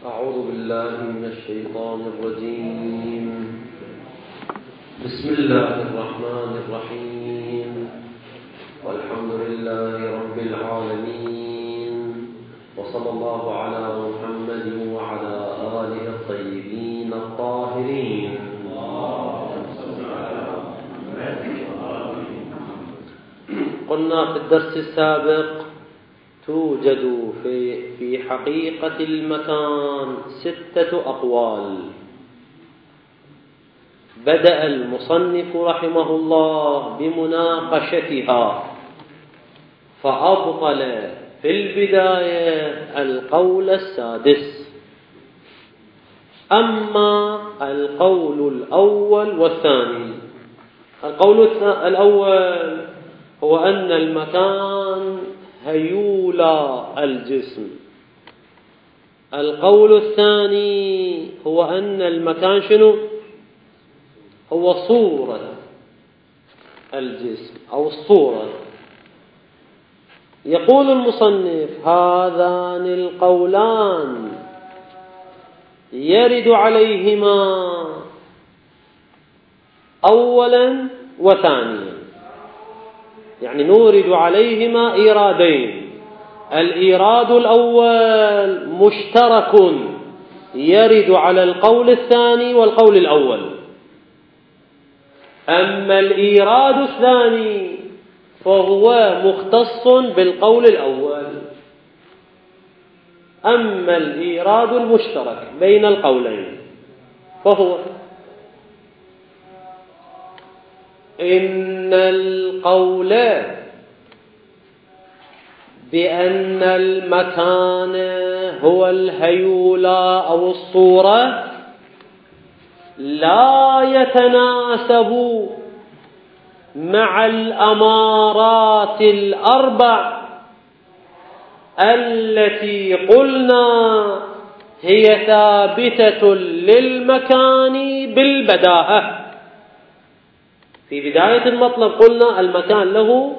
أعوذ بالله من الشيطان الرجيم. بسم الله الرحمن الرحيم. والحمد لله رب العالمين، وصلى الله على محمد وعلى آله الطيبين الطاهرين. قلنا في الدرس السابق توجد في حقيقة المكان 6 أقوال. بدأ المصنف رحمه الله بمناقشتها، فأبطل في البداية القول السادس. أما القول الأول والثاني، القول الأول هو أن المكان هيولى الجسم. القول الثاني هو أن المكان شنو؟ هو صورة الجسم أو الصورة. يقول المصنف: هذان القولان يرد عليهما أولا وثانيا، يعني نورد عليهما إيرادين. الإيراد الأول مشترك يرد على القول الثاني والقول الأول. أما الإيراد الثاني فهو مختص بالقول الأول. أما الإيراد المشترك بين القولين فهو: إن القول بأن المكان هو الهيولى أو الصورة لا يتناسب مع الأمارات الأربع التي قلنا هي ثابتة للمكان بالبداهة. في بداية المطلب قلنا المكان له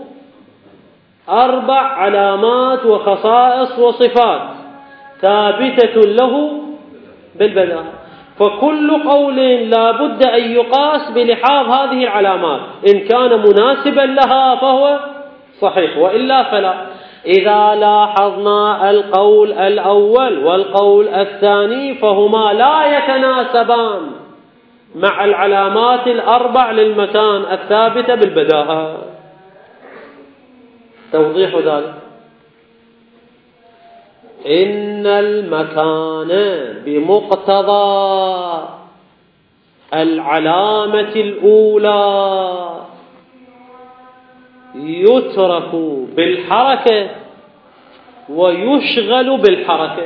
4 علامات وخصائص وصفات ثابتة له بالبداهة، فكل قول لا بد أن يقاس بلحاظ هذه العلامات. إن كان مناسبا لها فهو صحيح، وإلا فلا. إذا لاحظنا القول الأول والقول الثاني فهما لا يتناسبان مع العلامات ال4 للمكان الثابتة بالبداهة. توضيح ذلك: إن المكان بمقتضى العلامة الأولى يترك بالحركة ويشغل بالحركة.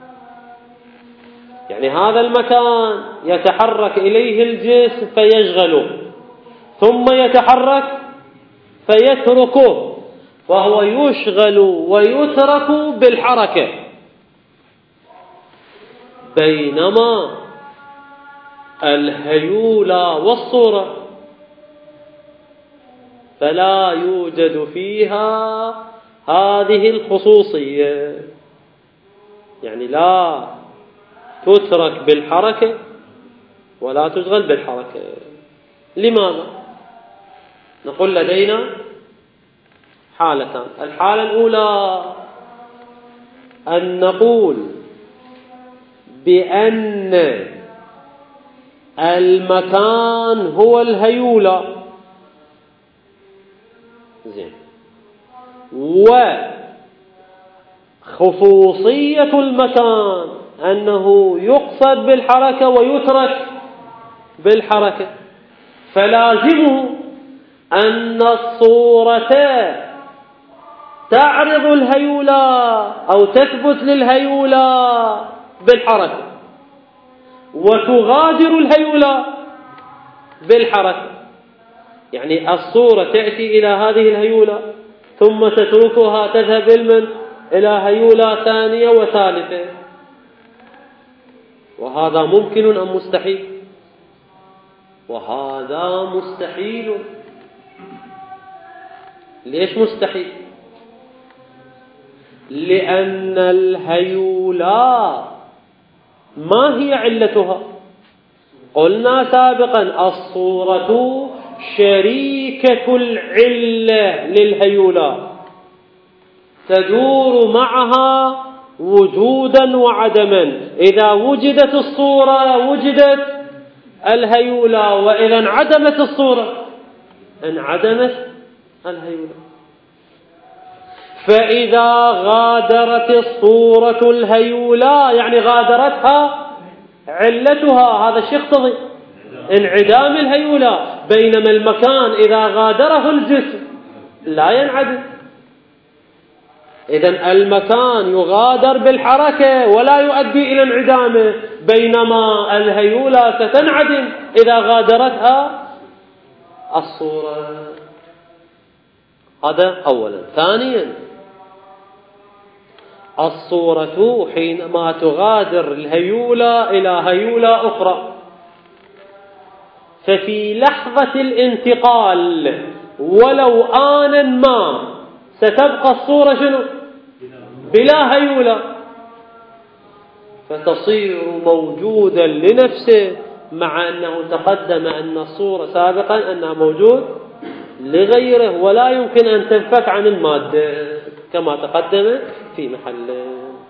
يعني هذا المكان يتحرك إليه الجسم فيشغله، ثم يتحرك فيتركه، فهو يشغل ويترك بالحركة. بينما الهيولى والصورة فلا يوجد فيها هذه الخصوصية، يعني لا تترك بالحركة ولا تشغل بالحركة. لماذا؟ نقول لدينا حالتان. الحالة الأولى أن نقول بأن المكان هو الهيولى، زين، وخصوصية المكان أنه يقصد بالحركة ويترك بالحركة، فلازمه أن الصورة تعرض الهيولى أو تثبت للهيولى بالحركة وتغادر الهيولى بالحركة. يعني الصورة تأتي إلى هذه الهيولى ثم تتركها تذهب إلى هيولى ثانية وثالثة. وهذا ممكن أم مستحيل؟ وهذا مستحيل. ليش مستحيل؟ لأن الهيولى ما هي علتها؟ قلنا سابقا الصورة شريكة العلة للهيولة، تدور معها وجودا وعدما. إذا وجدت الصورة وجدت الهيولة، وإذا انعدمت الصورة انعدمت الهيولة. فإذا غادرت الصورة الهيولة يعني غادرتها علتها، هذا الشيء يقتضي انعدام الهيولة، بينما المكان إذا غادره الجسم لا ينعدم. إذن المكان يغادر بالحركة ولا يؤدي إلى انعدامه، بينما الهيولة ستنعدم إذا غادرتها الصورة. هذا أولا. ثانيا، الصورة حينما تغادر الهيولة إلى هيولة أخرى، ففي لحظة الانتقال ولو آنا ما ستبقى الصورة شنو؟ بلا هيولة، فتصير موجودا لنفسه، مع أنه تقدم أن الصورة سابقا أنها موجود لغيره، ولا يمكن أن تنفك عن المادة كما تقدم في محله.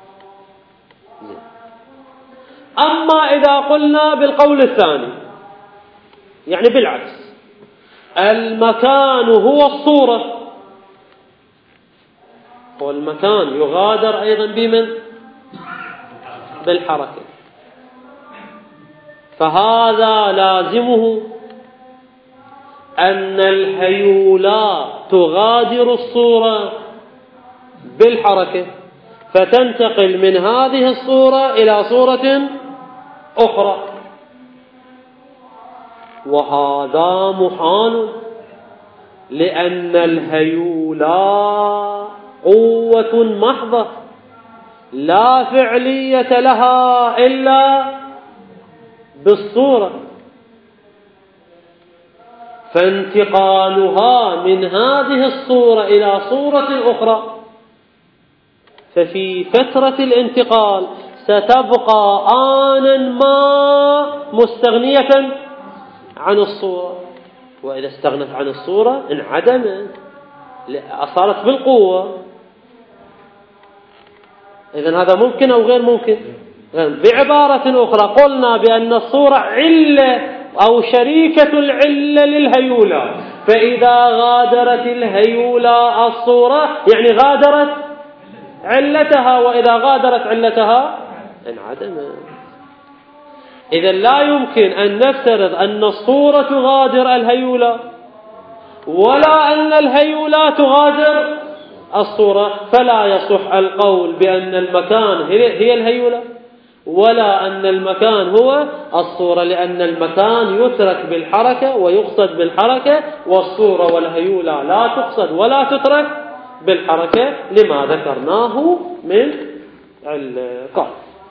أما إذا قلنا بالقول الثاني، يعني بالعكس، المكان هو الصورة، والمكان يغادر أيضا بمن؟ بالحركة، فهذا لازمه أن الهيولة تغادر الصورة بالحركة، فتنتقل من هذه الصورة إلى صورة أخرى، وهذا محال، لأن الهيولة قوة محضة لا فعلية لها إلا بالصورة، فانتقالها من هذه الصورة إلى صورة أخرى، ففي فترة الانتقال ستبقى آنا ما مستغنية عن الصورة، وإذا استغنت عن الصورة انعدمت، صارت بالقوة. إذن هذا ممكن أو غير ممكن؟ بعبارة أخرى قلنا بأن الصورة علة أو شريكة العلة للهيولة، فإذا غادرت الهيولة الصورة يعني غادرت علتها، وإذا غادرت علتها انعدمت. إذن لا يمكن أن نفترض أن الصورة تغادر الهيولة، ولا أن الهيولة تغادر الصورة، فلا يصح القول بأن المكان هي الهيولة، ولا أن المكان هو الصورة، لأن المكان يترك بالحركة ويقصد بالحركة، والصورة والهيولة لا تقصد ولا تترك بالحركة لما ذكرناه من القول.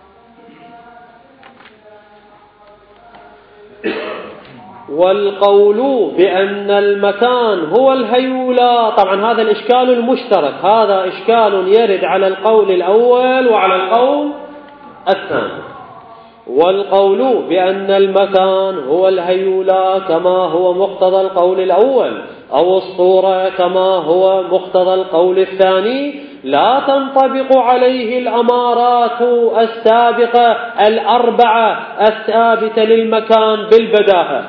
والقول بأن المكان هو الهيولة، طبعا هذا الإشكال المشترك، هذا إشكال يرد على القول الأول وعلى القول الثاني. والقول بأن المكان هو الهيولة كما هو مقتضى القول الأول، أو الصورة كما هو مقتضى القول الثاني، لا تنطبق عليه الأمارات السابقة الأربعة الثابتة للمكان بالبداهة.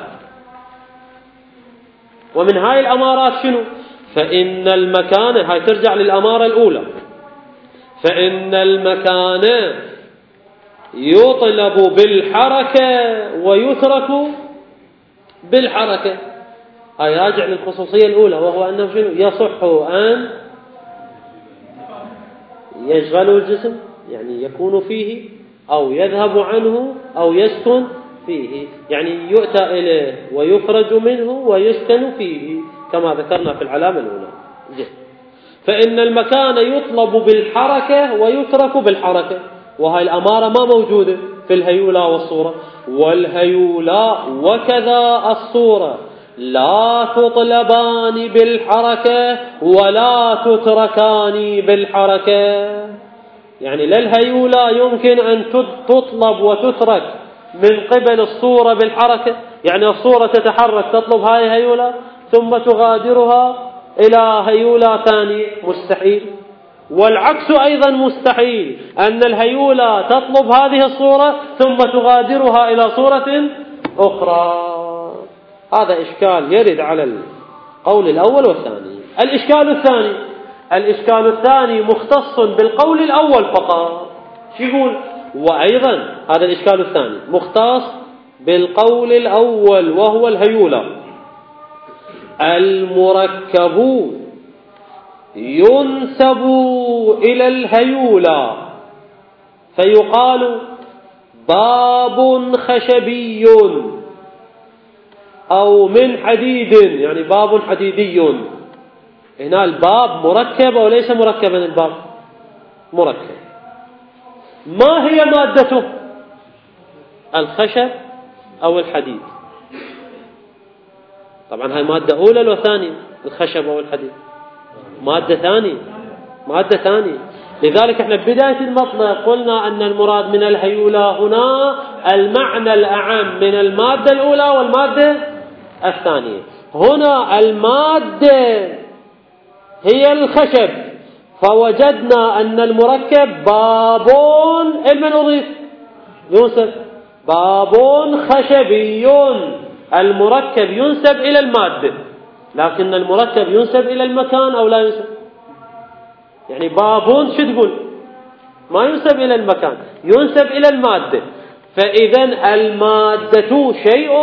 ومن هاي الأمارات شنو؟ فإن المكان، هاي ترجع للأمارة الأولى، فإن المكان يطلب بالحركة ويترك بالحركة، هاي راجع للخصوصية الأولى، وهو أنه شنو؟ يصح أن يشغل الجسم، يعني يكون فيه، أو يذهب عنه، أو يسكن فيه، يعني يؤتى إليه ويخرج منه ويسكن فيه كما ذكرنا في العلامة الأولى. فإن المكان يطلب بالحركة ويترك بالحركة، وهي الأمارة ما موجودة في الهيولة والصورة. والهيولة وكذا الصورة لا تطلبان بالحركة ولا تتركان بالحركة. يعني للهيولة يمكن أن تطلب وتترك من قبل الصورة بالحركة، يعني الصورة تتحرك تطلب هاي هيولة ثم تغادرها إلى هيولة ثانية، مستحيل. والعكس أيضا مستحيل، أن الهيولة تطلب هذه الصورة ثم تغادرها إلى صورة أخرى. هذا إشكال يرد على القول الأول والثاني. الإشكال الثاني مختص بالقول الأول فقط. شو يقول؟ وأيضا هذا الإشكال الثاني مختص بالقول الأول وهو الهيولة. المركب ينسب إلى الهيولة فيقال باب خشبي أو من حديد، يعني باب حديدي. هنا الباب مركب أو ليس مركبا؟ الباب مركب. ما هي مادته؟ الخشب أو الحديد. طبعا هاي مادة أولى ولا ثانية؟ الخشب أو الحديد مادة ثانية. لذلك احنا بداية المطلب قلنا أن المراد من الهيولة هنا المعنى الأعم من المادة الأولى والمادة الثانية. هنا المادة هي الخشب، فوجدنا أن المركب باب من أضيف ينسب باب خشبي. المركب ينسب إلى المادة، لكن المركب ينسب إلى المكان أو لا ينسب؟ يعني باب شو تقول؟ ما ينسب إلى المكان، ينسب إلى المادة. فإذا المادة شيء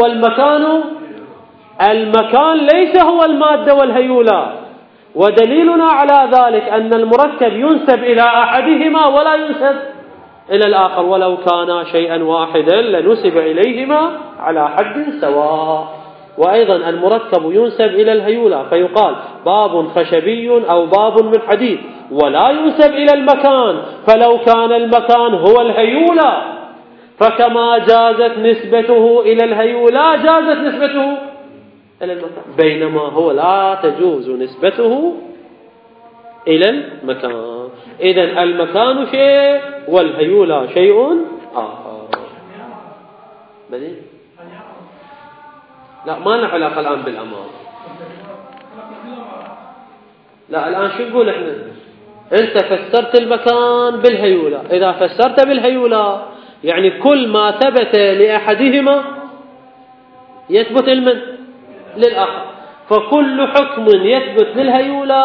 والمكان ليس هو المادة والهيولة. ودليلنا على ذلك أن المركب ينسب إلى أحدهما ولا ينسب إلى الآخر، ولو كان شيئا واحدا لنسب إليهما على حد سواء. وأيضا المركب ينسب إلى الهيولة فيقال باب خشبي أو باب من حديد، ولا ينسب إلى المكان، فلو كان المكان هو الهيولة فكما جازت نسبته إلى الهيولة جازت نسبته إلى المكان، بينما هو لا تجوز نسبته إلى المكان. إذن المكان شيء والهيولة شيء آخر. بدي؟ لا، ما لنا علاقة الآن بالأمر. لا، الآن شو نقول إحنا؟ أنت فسرت المكان بالهيولة. إذا فسرت بالهيولة يعني كل ما ثبت لأحدهما يثبت للآخر، فكل حكم يثبت للهيولة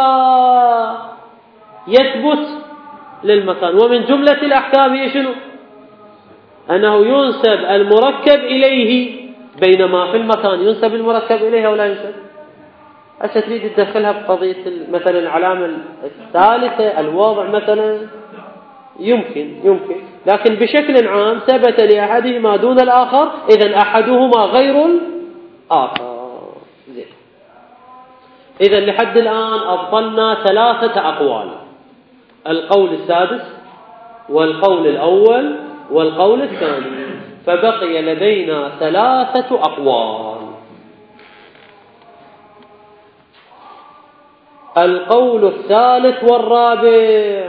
يثبت للمكان. ومن جملة الأحكام هي شنو؟ أنه ينسب المركب إليه، بينما في المكان ينسب المركب إليه ولا ينسب. هسه تريد تدخلها بقضية مثلا العلامة الثالثة الوضع مثلا، يمكن، لكن بشكل عام ثبت لأحدهما دون الآخر، إذن أحدهما غير الآخر. إذن لحد الآن أبطلنا 3 أقوال: القول السادس والقول الأول والقول الثاني، فبقي لدينا 3 أقوال. القول الثالث والرابع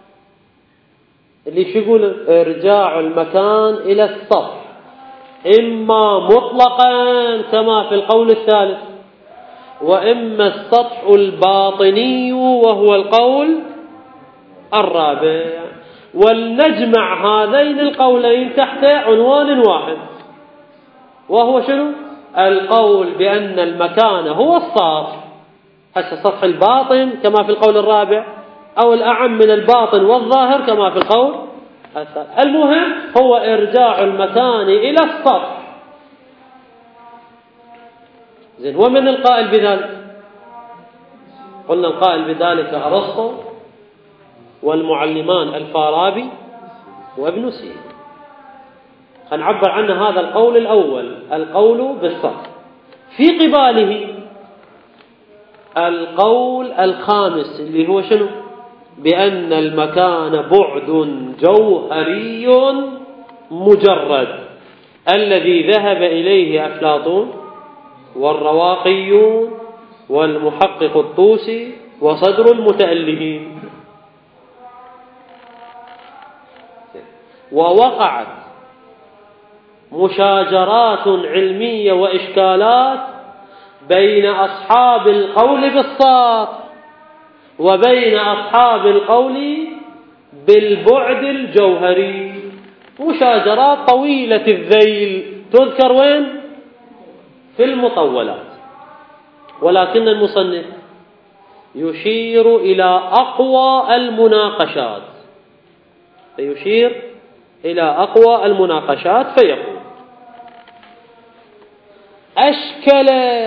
اللي يقول إرجاع المكان إلى السطح، إما مطلقا كما في القول الثالث، وإما السطح الباطني وهو القول الرابع. ولنجمع هذين القولين تحت عنوان واحد، وهو شنو؟ القول بأن المكان هو السطح، هسه سطح الباطن كما في القول الرابع، أو الأعم من الباطن والظاهر كما في القول الثالث. المهم هو إرجاع المكان إلى السطح. زين، ومن القائل بذلك؟ قلنا القائل بذلك أرسطو والمعلمان الفارابي وابن سينا. هنعبر عن هذا القول الأول، القول بالسطح. في قباله القول الخامس اللي هو شنو؟ بأن المكان بعد جوهري مجرد، الذي ذهب إليه أفلاطون والرواقيون والمحقق الطوسي وصدر المتألهين. ووقعت مشاجرات علمية وإشكالات بين أصحاب القول بالسطح وبين أصحاب القول بالبعد الجوهري، مشاجرات طويلة الذيل تذكر وين؟ في المطولات. ولكن المصنف يشير إلى أقوى المناقشات، فيشير إلى أقوى المناقشات فيقول: أشكل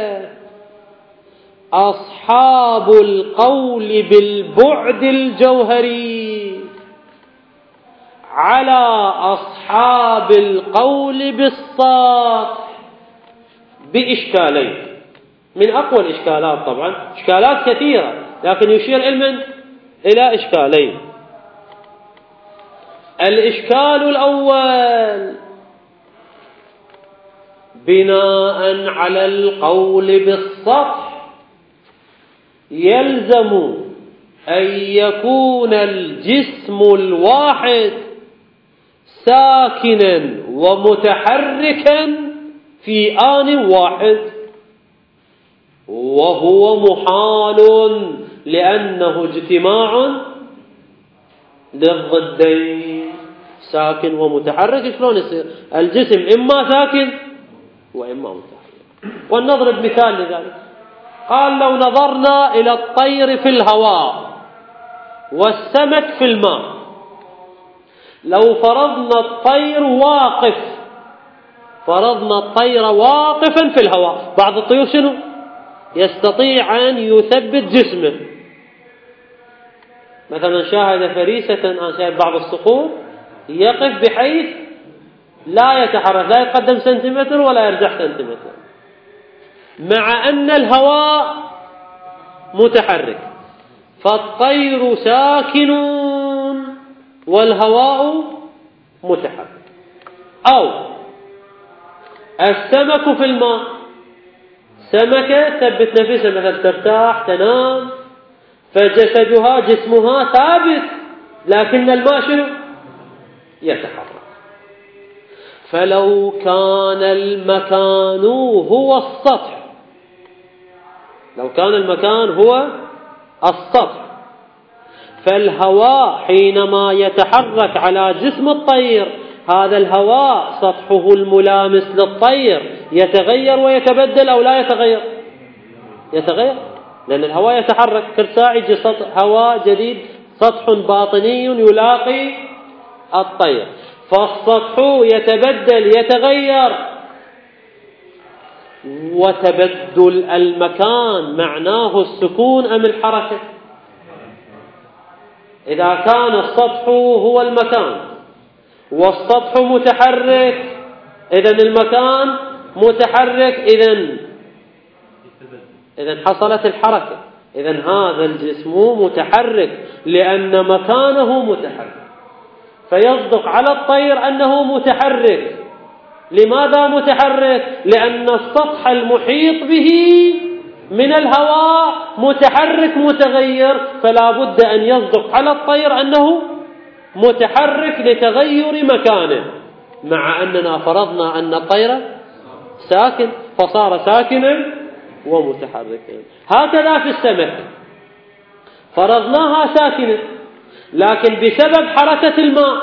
أصحاب القول بالبعد الجوهري على أصحاب القول بالسطح بإشكالين، من أقوى الإشكالات طبعا، إشكالات كثيرة لكن يشير علما إلى إشكالين. الإشكال الأول: بناء على القول بالسطح يلزم أن يكون الجسم الواحد ساكنا ومتحركا في آن واحد، وهو محال لأنه اجتماع للضدين. ساكن ومتحرك شلون يصير؟ الجسم إما ساكن وإما متحرك. ولنضرب مثال لذلك. قال: لو نظرنا إلى الطير في الهواء والسمك في الماء، لو فرضنا الطير واقفا في الهواء، بعض الطيور شنو؟ يستطيع أن يثبت جسمه. مثلا شاهد فريسة، أنا شاهد بعض الصقور يقف بحيث لا يتحرك، لا يتقدم سنتيمتر ولا يرجع سنتيمتر، مع أن الهواء متحرك. فالطير ساكن والهواء متحرك. أو السمك في الماء، سمكة ثبت نفسها، مثلا ترتاح تنام، جسمها ثابت، لكن الماء شنو؟ يتحرك. فلو كان المكان هو السطح، فالهواء حينما يتحرك على جسم الطير، هذا الهواء سطحه الملامس للطير يتغير ويتبدل أو لا يتغير؟ يتغير، لأن الهواء يتحرك، كل ساعة يجي هواء جديد، سطح باطني يلاقي الطير، فالسطح يتبدل يتغير. وتبدل المكان معناه السكون أم الحركة؟ إذا كان السطح هو المكان والسطح متحرك، إذن المكان متحرك، إذن حصلت الحركة، إذن هذا الجسم متحرك لأن مكانه متحرك، فيصدق على الطير أنه متحرك. لماذا متحرك؟ لأن السطح المحيط به من الهواء متحرك متغير، فلا بد أن يصدق على الطير أنه متحرك لتغير مكانه، مع أننا فرضنا أن الطير ساكن فصار ساكنا ومتحركا. هكذا في السمك فرضناها ساكنة، لكن بسبب حركة الماء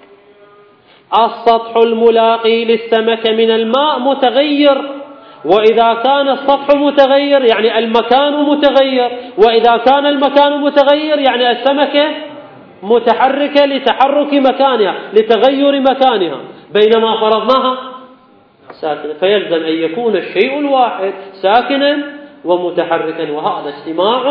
السطح الملاقي للسمك من الماء متغير، وإذا كان السطح متغير يعني المكان متغير، وإذا كان المكان متغير يعني السمكة متحركة لتحرك مكانها لتغير مكانها، بينما فرضناها ساكنة. فيلزم أن يكون الشيء الواحد ساكنا ومتحركا، وهذا اجتماع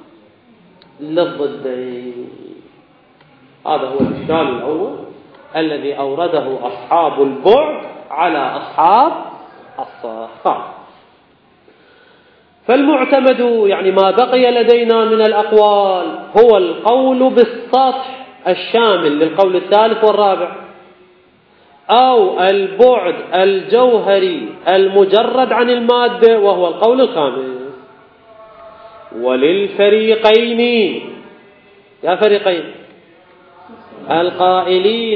للضدين. هذا هو الإشكال الأول الذي أورده أصحاب البعد على أصحاب السطح. فالمعتمد يعني ما بقي لدينا من الأقوال هو القول بالسطح الشامل للقول الثالث والرابع، أو البعد الجوهري المجرد عن المادة وهو القول الخامس. وللفريقين، يا فريقين القائلين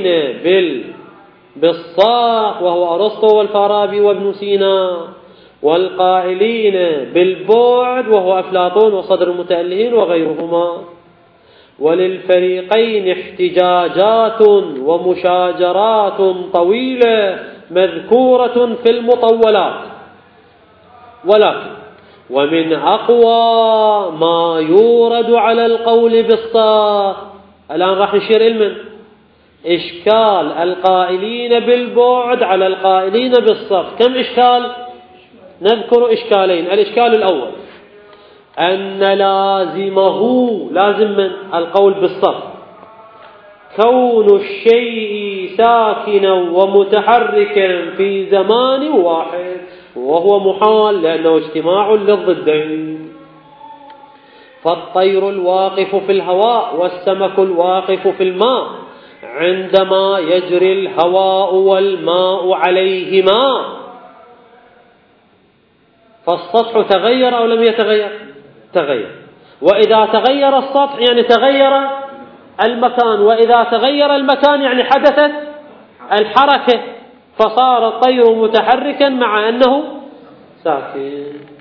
بالسطح وهو أرسطو والفارابي وابن سينا، والقائلين بالبعد وهو أفلاطون وصدر المتألهين وغيرهما. وللفريقين احتجاجات ومشاجرات طويلة مذكورة في المطولات، ولكن ومن أقوى ما يورد على القول بالسطح الآن راح نشير إلى إشكال القائلين بالبعد على القائلين بالسطح. كم إشكال؟ نذكر إشكالين. الإشكال الأول أن لازمه لازم من القول بالسطح كون الشيء ساكنا ومتحركا في زمان واحد، وهو محال لأنه اجتماع للضدين. فالطير الواقف في الهواء والسمك الواقف في الماء عندما يجري الهواء والماء عليهما فالسطح تغير أو لم يتغير؟ تغير. وإذا تغير السطح يعني تغير المكان، وإذا تغير المكان يعني حدثت الحركة، فصار الطير متحركا مع أنه ساكن.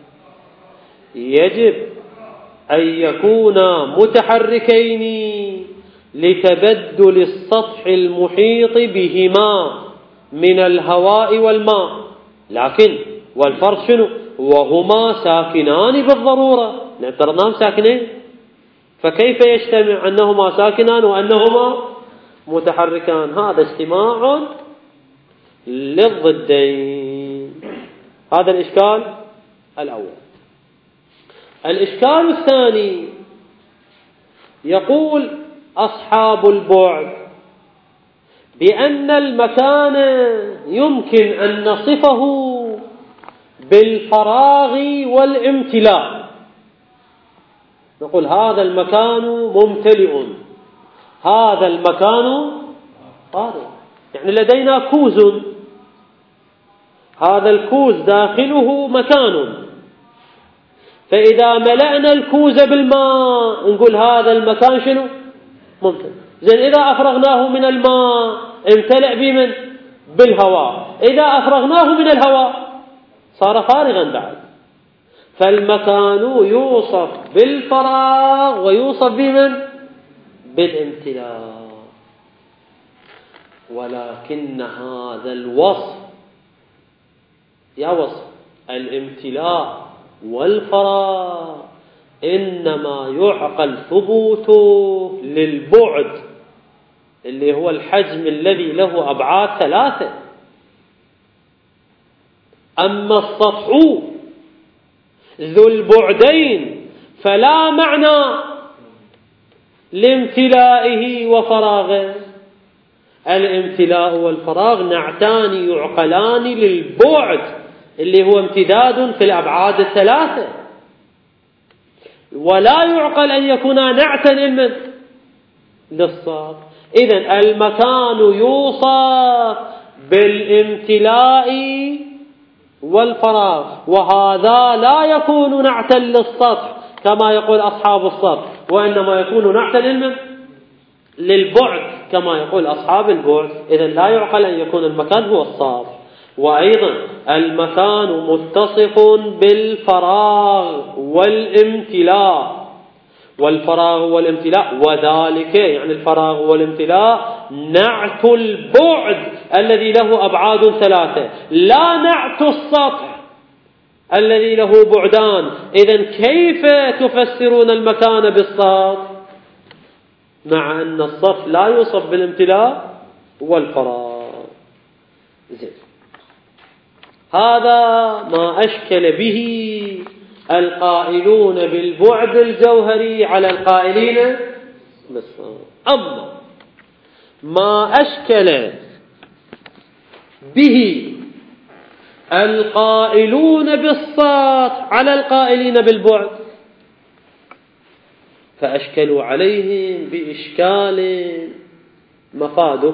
يجب أن يكونا متحركين لتبدل السطح المحيط بهما من الهواء والماء، لكن والفرق شنو؟ وهما ساكنان بالضرورة، نفترضناهم ساكنين، فكيف يجتمع أنهما ساكنان وأنهما متحركان؟ هذا اجتماع للضدين. هذا الإشكال الأول. الإشكال الثاني يقول أصحاب البعد بأن المكان يمكن أن نصفه بالفراغ والامتلاء. نقول هذا المكان ممتلئ، هذا المكان فارغ. يعني لدينا كوز، هذا الكوز داخله مكان، فإذا ملأنا الكوز بالماء نقول هذا المكان شنو؟ ممتلئ. زين إذا أفرغناه من الماء امتلأ بمن؟ بالهواء. إذا أفرغناه من الهواء صار فارغا بعد. فالمكان يوصف بالفراغ ويوصف بمن؟ بالامتلاء. ولكن هذا الوصف يا وصف الامتلاء والفراغ إنما يعقل ثبوته للبعد اللي هو الحجم الذي له أبعاد ثلاثة. أما السطح ذو البعدين فلا معنى لامتلائه وفراغه. الامتلاء والفراغ نعتان يعقلان للبعد اللي هو امتداد في الأبعاد الثلاثة، ولا يعقل أن يكونا نعتا للسطح. إذن المكان يوصف بالامتلاء والفراغ، وهذا لا يكون نعتا للسطح كما يقول أصحاب السطح، وإنما يكون نعتا للبعد كما يقول أصحاب البعد. إذن لا يعقل أن يكون المكان هو السطح. وأيضا المكان متصف بالفراغ والامتلاء، والفراغ والامتلاء وذلك يعني الفراغ والامتلاء نعت البعد الذي له أبعاد ثلاثة، لا نعت السطح الذي له بعدان. إذن كيف تفسرون المكان بالسطح مع أن السطح لا يوصف بالامتلاء والفراغ؟ زين، هذا ما أشكل به القائلون بالبعد الجوهري على القائلين بالسطح. أما ما أشكل به القائلون بالسطح على القائلين بالبعد فأشكلوا عليهم بإشكال مفاده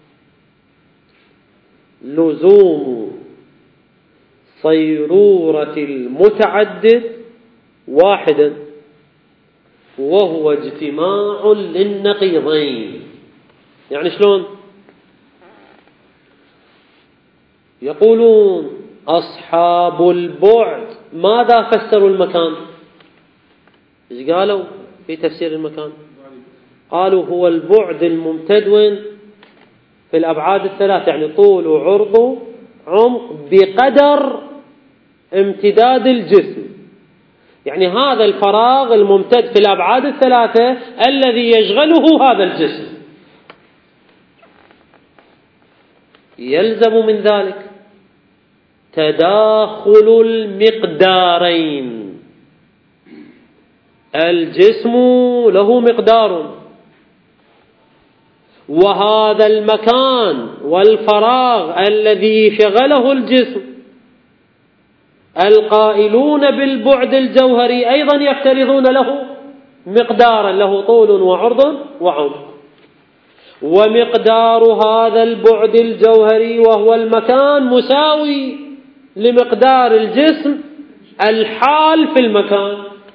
لزوم صيرورة المتعدد واحدا، وهو اجتماع للنقيضين. يعني شلون؟ يقولون أصحاب البعد ماذا فسروا المكان؟ إيش قالوا في تفسير المكان؟ قالوا هو البعد الممتد وين؟ في الأبعاد الثلاث، يعني طول وعرض وعمق بقدر امتداد الجسم. يعني هذا الفراغ الممتد في الأبعاد الثلاثة الذي يشغله هذا الجسم. يلزم من ذلك تداخل المقدارين. الجسم له مقدار، وهذا المكان والفراغ الذي شغله الجسم القائلون بالبعد الجوهري أيضا يفترضون له مقدارا، له طول وعرض وعمق. ومقدار هذا البعد الجوهري وهو المكان مساوي لمقدار الجسم الحال في المكان.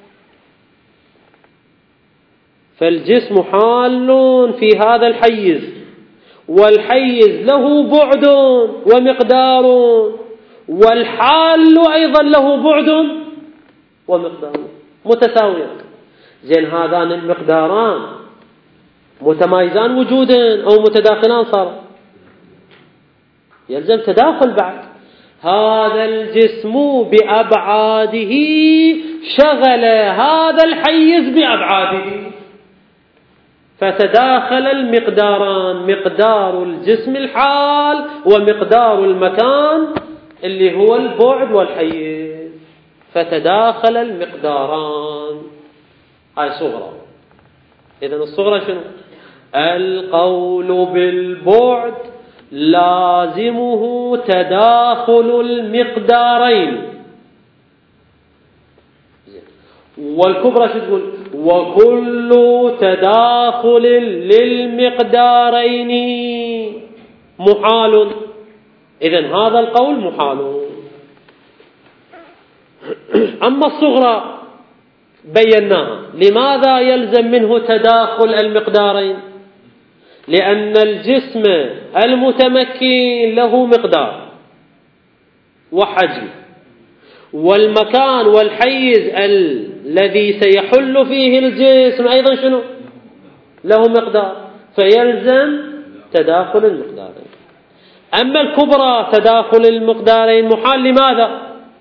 فالجسم حال في هذا الحيز، والحيز له بعد ومقدار، والحال أيضا له بعد ومقدار متساويان. زين هذان المقداران متمايزان وجودا أو متداخلان؟ صار يلزم تداخل بعد. هذا الجسم بأبعاده شغل هذا الحيز بأبعاده، فتداخل المقداران، مقدار الجسم الحال ومقدار المكان اللي هو البعد والحيز، فتداخل المقداران. هاي صغرى. إذن الصغرى شنو؟ القول بالبعد لازمه تداخل المقدارين. والكبرى شو تقول؟ وكل تداخل للمقدارين محال. إذن هذا القول محال. أما الصغرى بيناها. لماذا يلزم منه تداخل المقدارين؟ لأن الجسم المتمكن له مقدار وحجم، والمكان والحيز الذي سيحل فيه الجسم أيضا شنو؟ له مقدار، فيلزم تداخل المقدارين. أما الكبرى تداخل المقدارين محال. لماذا؟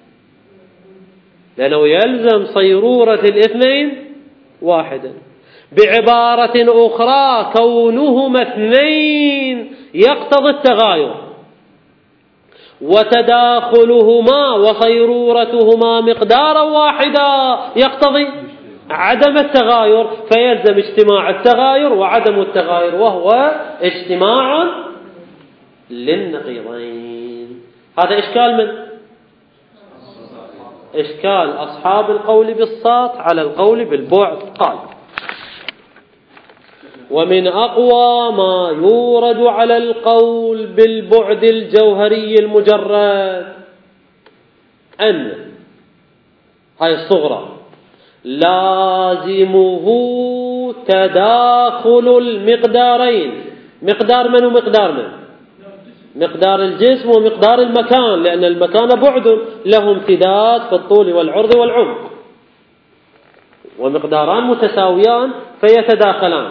لأنه يلزم صيرورة الاثنين واحدا. بعبارة أخرى كونهما اثنين يقتضي التغاير، وتداخلهما وصيرورتهما مقدارا واحدا يقتضي عدم التغاير، فيلزم اجتماع التغاير وعدم التغاير، وهو اجتماع للنقيضين. هذا إشكال من إشكال أصحاب القول بالساط على القول بالبعد. قال: ومن أقوى ما يورد على القول بالبعد الجوهري المجرد أن هاي الصغرى لازمه تداخل المقدارين. مقدار من ومقدار من؟ مقدار الجسم ومقدار المكان، لأن المكان بعد له امتداد في الطول والعرض والعمق، ومقداران متساويان فيتداخلان.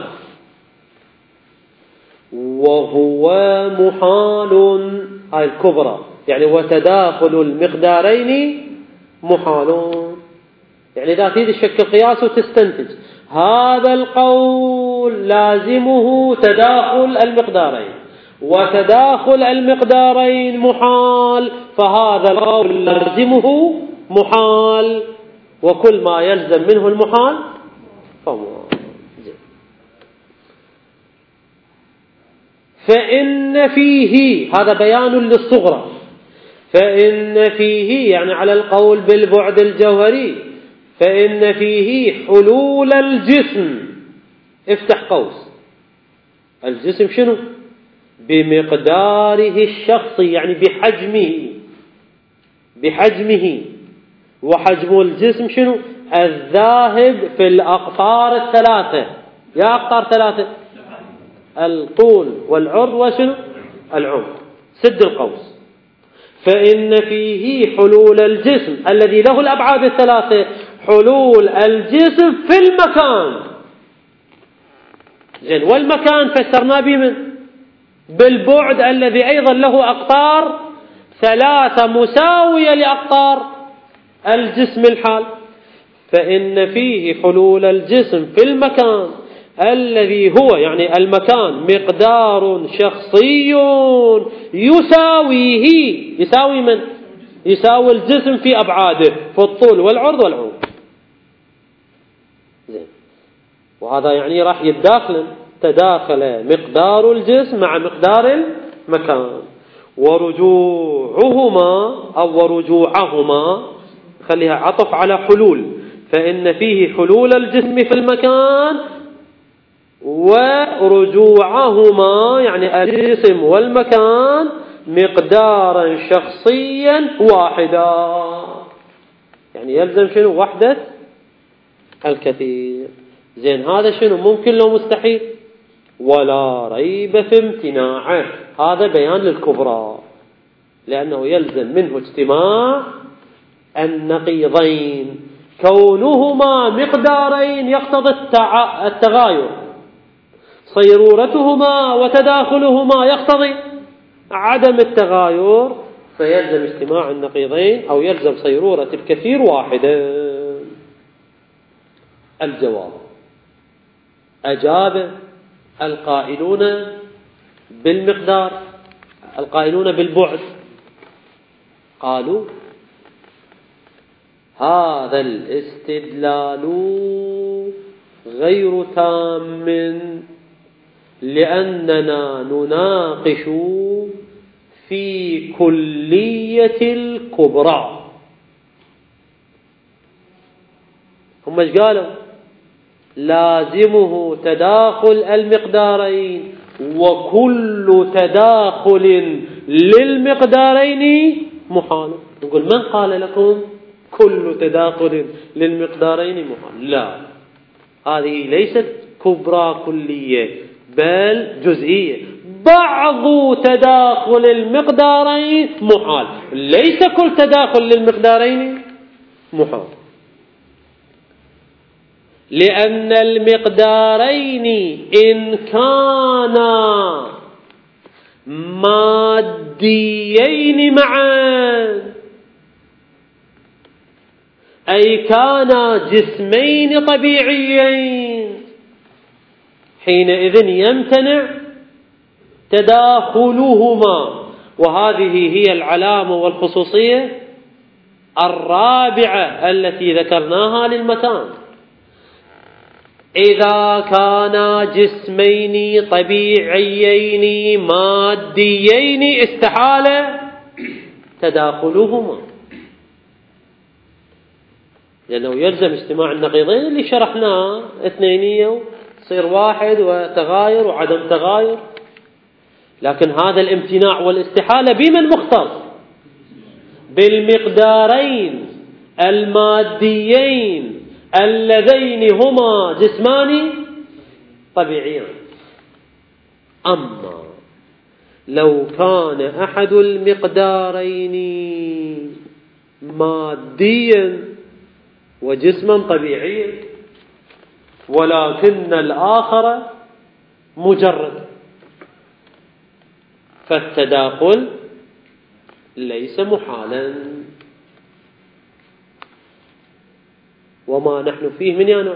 وهو محال. هاي الكبرى يعني وتداخل المقدارين محال. يعني إذا تريد تشكل قياس وتستنتج هذا القول لازمه تداخل المقدارين، وتداخل المقدارين محال، فهذا القول لازمه محال، وكل ما يلزم منه المحال فهو. فإن فيه، هذا بيان للصغرى، فإن فيه يعني على القول بالبعد الجوهري، فإن فيه حلول الجسم. افتح قوس. الجسم شنو؟ بمقداره الشخصي، يعني بحجمه. وحجم الجسم شنو؟ الذاهب في الأقطار الثلاثة. يا أقطار ثلاثة؟ الطول والعرض وشنو العمق، سد القوس. فإن فيه حلول الجسم الذي له الأبعاد الثلاثة، حلول الجسم في المكان. زين، والمكان فسرناه بمن؟ بالبعد الذي أيضا له أقطار ثلاثة مساوية لأقطار الجسم الحال. فإن فيه حلول الجسم في المكان الذي هو يعني المكان مقدار شخصي يساويه، يساوي من؟ يساوي الجسم في أبعاده، في الطول والعرض والعمق. زين، وهذا يعني راح يتداخل، تداخل مقدار الجسم مع مقدار المكان. ورجوعهما أو ورجوعهما خليها عطف على حلول. فإن فيه حلول الجسم في المكان ورجوعهما يعني الجسم والمكان مقدارا شخصيا واحدا، يعني يلزم شنو؟ وحدة الكثير. زين، هذا شنو؟ ممكن لو مستحيل؟ ولا ريب في امتناعه. هذا بيان للكبرى، لأنه يلزم منه اجتماع النقيضين. كونهما مقدارين يقتضي التغاير، صيرورتهما وتداخلهما يقتضي عدم التغاير، فيلزم اجتماع النقيضين أو يلزم صيرورة الكثير واحدا. الجواب: أجاب القائلون بالمقدار، القائلون بالبعد، قالوا: هذا الاستدلال غير تام، لأننا نناقش في كلية الكبرى. هم ايش قالوا؟ لازمه تداخل المقدارين، وكل تداخل للمقدارين محال. نقول: من قال لكم كل تداخل للمقدارين محال؟ لا، هذه ليست كبرى كلية بل جزئية. بعض تداخل المقدارين محال، ليس كل تداخل للمقدارين محال. لأن المقدارين إن كانا ماديين معا، أي كانا جسمين طبيعيين، حينئذ يمتنع تداخلهما. وهذه هي العلامة والخصوصية الرابعة التي ذكرناها للمكان. إذا كانا جسمين طبيعيين ماديين استحال تداخلهما، لأنه يلزم اجتماع النقيضين اللي شرحناه، اثنينية تصير واحد، وتغاير وعدم تغاير. لكن هذا الامتناع والاستحالة بمن مختص؟ بالمقدارين الماديين اللذين هما جسمان طبيعيان. أما لو كان أحد المقدارين ماديا وجسما طبيعيا، ولكن الآخر مجرد، فالتداخل ليس محالا. وما نحن فيه من ينوع؟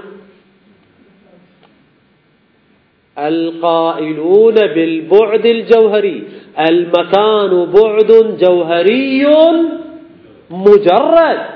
القائلون بالبعد الجوهري، المكان بعد جوهري مجرد،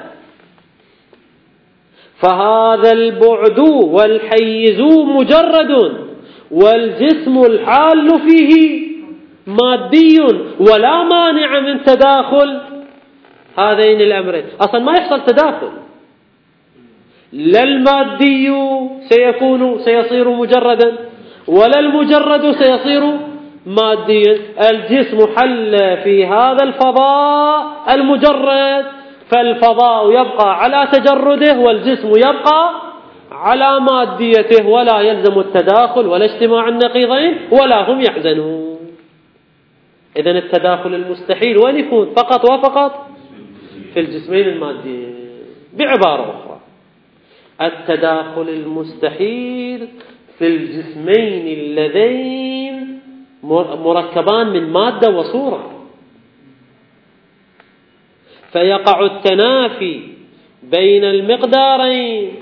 فهذا البعد والحيز مجرد، والجسم الحال فيه مادي، ولا مانع من تداخل هذين الأمرين. أصلا ما يحصل تداخل، لا المادي سيصير مجردا، ولا المجرد سيصير ماديا. الجسم حل في هذا الفضاء المجرد، فالفضاء يبقى على تجرده والجسم يبقى على ماديته ولا يلزم التداخل ولا اجتماع النقيضين ولا هم يحزنون. إذن التداخل المستحيل وين يكون؟ فقط وفقط في الجسمين الماديين. بعبارة أخرى، التداخل المستحيل في الجسمين اللذين مركبان من مادة وصورة، فيقع التنافي بين المقدارين،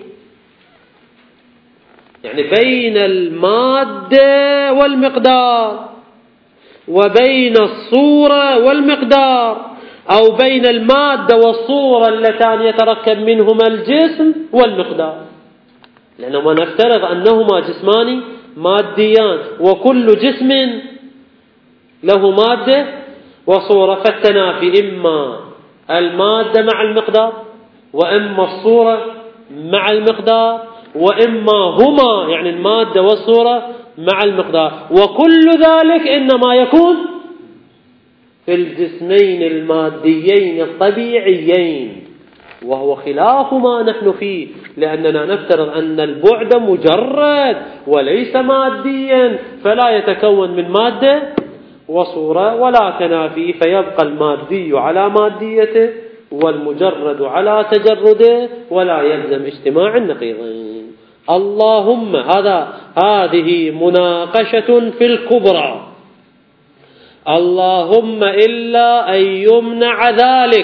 يعني بين المادة والمقدار، وبين الصورة والمقدار، أو بين المادة والصورة اللتان يتركب منهما الجسم والمقدار، لأنما نفترض أنهما جسمان ماديان وكل جسم له مادة وصورة، فالتنافي إما المادة مع المقدار، وإما الصورة مع المقدار، وإما هما يعني المادة والصورة مع المقدار، وكل ذلك إنما يكون في الجسمين الماديين الطبيعيين، وهو خلاف ما نحن فيه، لأننا نفترض أن البعد مجرد وليس ماديا، فلا يتكون من مادة وصورة ولا تنافي، فيبقى المادي على ماديته والمجرد على تجرده ولا يلزم اجتماع النقيضين. اللهم هذه مناقشة في الكبرى، اللهم إلا أن يمنع ذلك.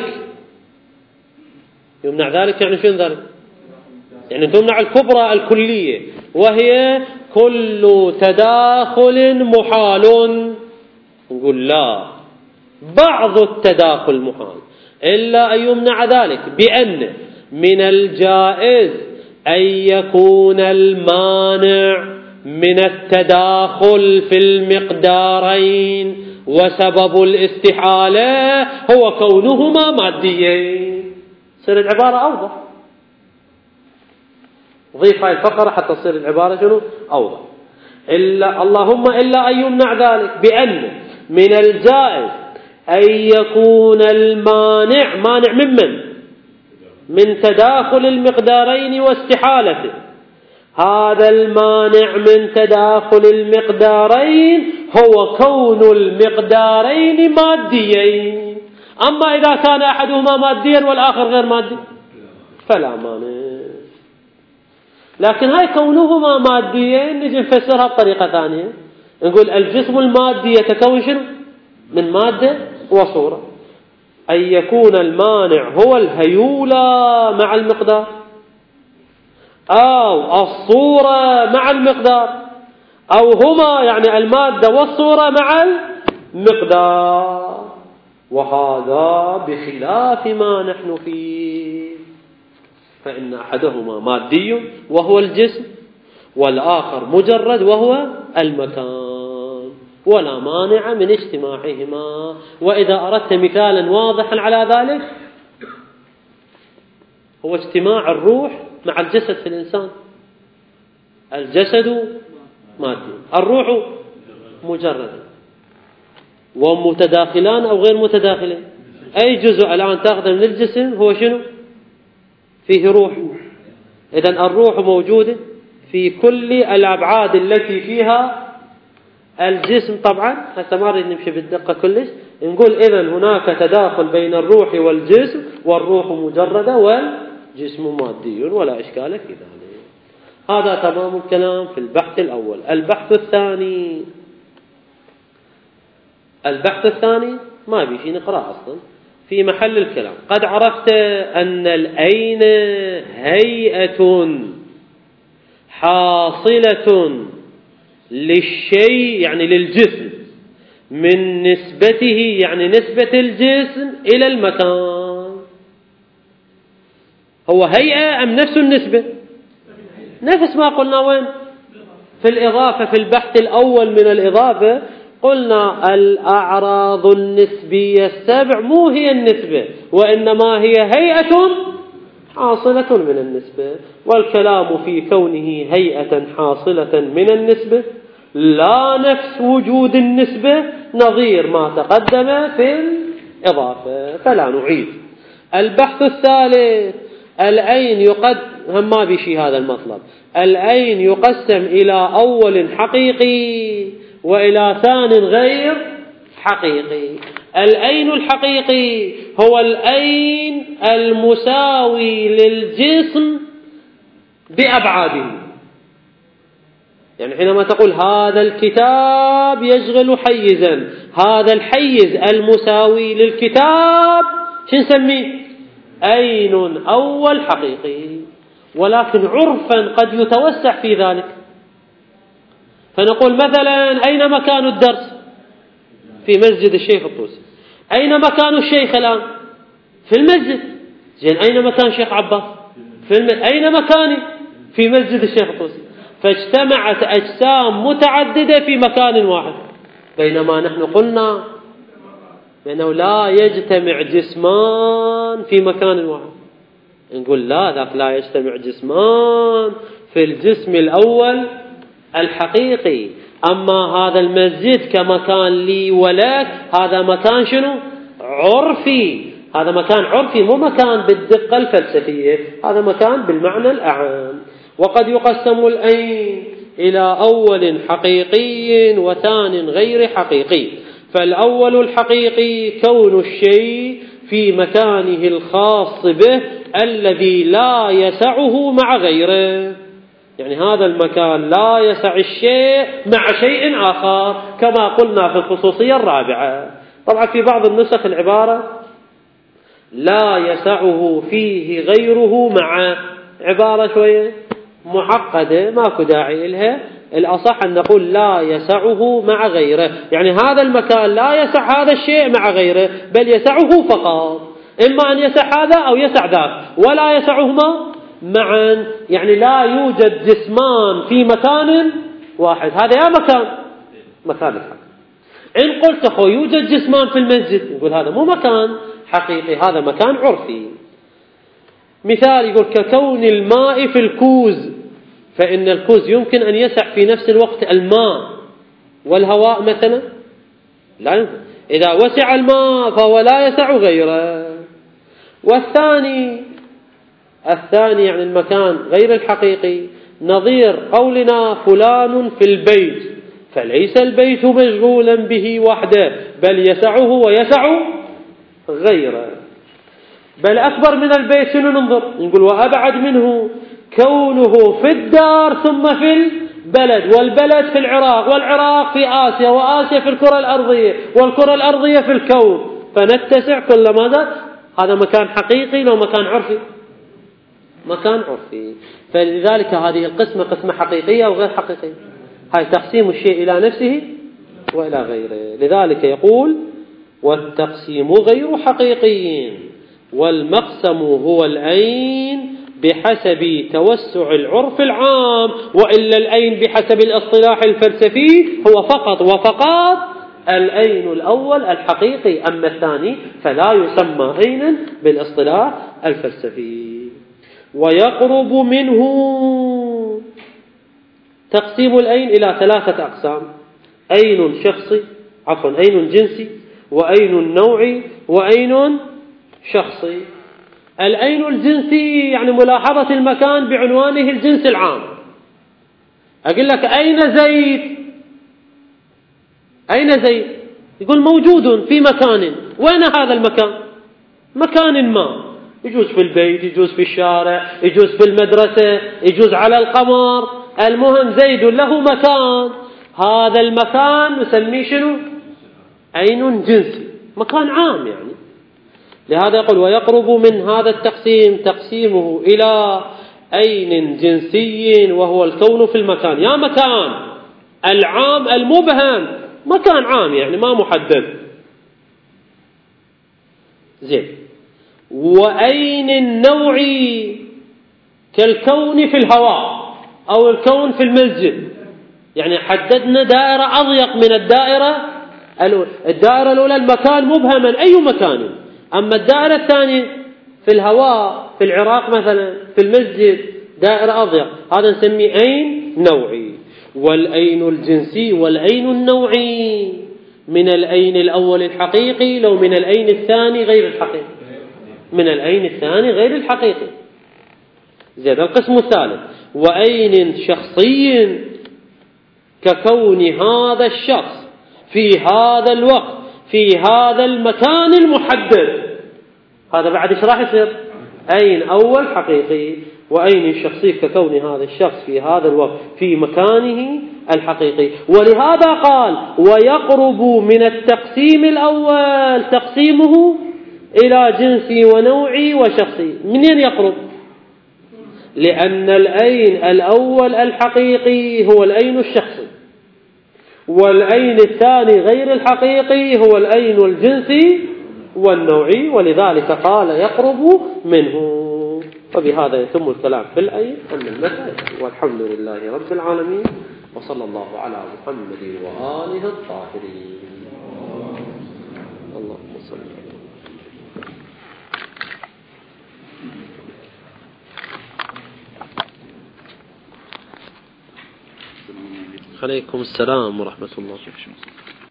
يمنع ذلك يعني شنو ذلك؟ يعني تمنع الكبرى الكلية، وهي كل تداخل محال. نقول لا، بعض التداخل محال، إلا أن يمنع ذلك بأن من الجائز أن يكون المانع من التداخل في المقدارين وسبب الاستحالة هو كونهما ماديين. تصير العبارة أوضح، ضيف هاي الفقرة حتى تصير العبارة شنو؟ أوضح. اللهم إلا أن يمنع ذلك بأن من الجائز أن يكون المانع مانع من تداخل المقدارين واستحالته. هذا المانع من تداخل المقدارين هو كون المقدارين ماديين. أما إذا كان أحدهما ماديا والآخر غير مادي فلا مانع. لكن هاي كونهما ماديين نجي نفسرها بطريقة ثانية، نقول الجسم المادي يتكون شنو؟ من مادة وصورة. أن يكون المانع هو الهيولة مع المقدار، أو الصورة مع المقدار، أو هما يعني المادة والصورة مع المقدار، وهذا بخلاف ما نحن فيه، فإن أحدهما مادي وهو الجسم، والآخر مجرد وهو المكان، ولا مانع من اجتماعهما. وإذا أردت مثالا واضحا على ذلك هو اجتماع الروح مع الجسد في الإنسان. الجسد مادي، الروح مجرد، ومتداخلان أو غير متداخلين. أي جزء الآن تأخذ من الجسم هو شنو؟ فيه روح. إذن الروح موجودة في كل الأبعاد التي فيها الجسم. طبعا هسه ما نريد نمشي بالدقة كلش، نقول إذن هناك تداخل بين الروح والجسم، والروح مجردة والجسم مادي، ولا إشكال في ذلك. هذا تمام الكلام في البحث الأول. البحث الثاني ما بيشي نقرأ أصلا في محل الكلام. قد عرفت أن العين هيئة حاصلة للشيء يعني للجسم من نسبته، يعني نسبة الجسم إلى المكان. هو هيئة أم نفس النسبة؟ نفس ما قلنا وين في الإضافة في البحث الأول من الإضافة، قلنا الأعراض النسبية السبع مو هي النسبة، وإنما هي هيئة حاصلة من النسبة. والكلام في كونه هيئة حاصلة من النسبة لا نفس وجود النسبة نظير ما تقدم في الإضافة، فلا نعيد. البحث الثالث، العين هم ما بشي هذا المطلب. الأين يقسم إلى أول حقيقي وإلى ثان غير حقيقي. الأين الحقيقي هو الأين المساوي للجسم بأبعاده. يعني حينما تقول هذا الكتاب يشغل حيزا، هذا الحيز المساوي للكتاب شو نسميه؟ أين أول حقيقي. ولكن عرفا قد يتوسع في ذلك، فنقول مثلا أين مكان الدرس؟ في مسجد الشيخ الطوسي. أين مكان الشيخ الآن؟ في المسجد. زين أين مكان الشيخ عباس؟ في أين مكاني؟ في مسجد الشيخ الطوسي. فاجتمعت أجسام متعددة في مكان واحد، بينما نحن قلنا بأنه لا يجتمع جسمان في مكان واحد. نقول لا، ذاك لا يجتمع جسمان في الجسم الأول الحقيقي. أما هذا المسجد كمكان لي ولك، هذا مكان شنو؟ عرفي. هذا مكان عرفي، مو مكان بالدقة الفلسفية، هذا مكان بالمعنى الأعام. وقد يقسم الأين إلى أول حقيقي وثان غير حقيقي. فالأول الحقيقي كون الشيء في مكانه الخاص به الذي لا يسعه مع غيره. يعني هذا المكان لا يسع الشيء مع شيء آخر، كما قلنا في الخصوصية الرابعة. طبعا في بعض النسخ العبارة لا يسعه فيه غيره مع، عبارة شوية معقدة ماكو داعي لها. الأصح أن نقول لا يسعه مع غيره، يعني هذا المكان لا يسع هذا الشيء مع غيره، بل يسعه فقط. إما أن يسع هذا أو يسع ذاك، ولا يسعهما معا. يعني لا يوجد جسمان في مكان واحد. هذا يا مكان الحق. إن قلت أخو يوجد جسمان في المسجد، نقول هذا مو مكان حقيقي، هذا مكان عرفي. مثال يقول ككون الماء في الكوز، فإن الكوز يمكن أن يسع في نفس الوقت الماء والهواء مثلا، لا يمكن. إذا وسع الماء فهو لا يسع غيره. والثاني يعني المكان غير الحقيقي، نظير قولنا فلان في البيت، فليس البيت مشغولا به وحده، بل يسعه ويسع غيره. بل أكبر من البيت شنو ننظر؟ نقول وأبعد منه كونه في الدار ثم في البلد، والبلد في العراق، والعراق في آسيا، وآسيا في الكرة الأرضية، والكرة الأرضية في الكون. فنتسع كل ماذا؟ هذا مكان حقيقي لو مكان عرفي؟ مكان عرفي. فلذلك هذه القسمة قسمة حقيقية وغير حقيقية. هاي تقسيم الشيء إلى نفسه وإلى غيره. لذلك يقول والتقسيم غير حقيقي، والمقسم هو الأين بحسب توسع العرف العام، وإلا الأين بحسب الاصطلاح الفلسفي هو فقط وفقط الأين الأول الحقيقي، أما الثاني فلا يسمى أينا بالاصطلاح الفلسفي. ويقرب منه تقسيم الأين إلى 3 أقسام: أين شخصي، أين جنسي، وأين نوعي، وأين شخصي. الأين الجنسي يعني ملاحظة المكان بعنوانه الجنس العام. أقول لك أين زيد؟ أين زيد؟ يقول موجود في مكان. وين هذا المكان؟ مكان ما، يجوز في البيت، يجوز في الشارع، يجوز في المدرسة، يجوز على القمر. المهم زيد له مكان. هذا المكان نسميه شنو؟ أين جنسي، مكان عام يعني. لهذا يقول ويقرب من هذا التقسيم تقسيمه إلى أين جنسي وهو الكون في المكان. يا مكان العام المبهم، مكان عام يعني ما محدد. زين. وأين النوعي كالكون في الهواء أو الكون في المسجد، يعني حددنا دائرة أضيق من الدائرة الأولى. الدائرة الأولى المكان مبهما أي مكان، أما الدائرة الثانية في الهواء في العراق مثلا في المسجد دائرة أضيق، هذا نسميه أين نوعي. والأين الجنسي والأين النوعي من الأين الأول الحقيقي لو من الأين الثاني غير الحقيقي، من الأين الثاني غير الحقيقي. زين. القسم الثالث: وأين شخصي ككون هذا الشخص في هذا الوقت في هذا المكان المحدد. هذا بعد ايش راح يصير؟ أين أول حقيقي، وأين الشخصي ككون هذا الشخص في هذا الوقت في مكانه الحقيقي. ولهذا قال: ويقرب من التقسيم الأول تقسيمه إلى جنسي ونوعي وشخصي. منين يقرب؟ لأن الأين الأول الحقيقي هو الأين الشخصي، والأين الثاني غير الحقيقي هو الأين الجنسي والنوعي، ولذلك قال يقرب منه. وبهذا يتم الكلام في الأين أن المسألة. والحمد لله رب العالمين، وصلى الله على محمد وآله الطاهرين. اللهم صل عليكم السلام ورحمة الله.